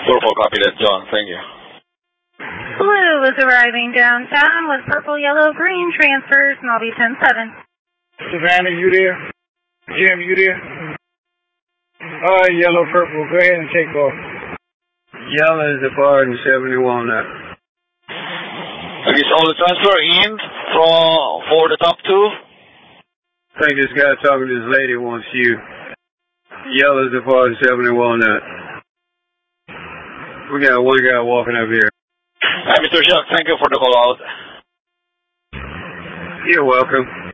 copy that, John. Thank you. Blue is arriving downtown with purple, yellow, green transfers, and I'll be 10-7. Savannah, you there? Jim, you there? Yellow, purple. Go ahead and take off. Yellow is departing 71 now. Okay, so the transfer in for the top two. I think this guy talking to this lady wants you. Yellow is departing 71 now. We got one guy walking up here. Mr. Shuck, thank you for the call out. You're welcome.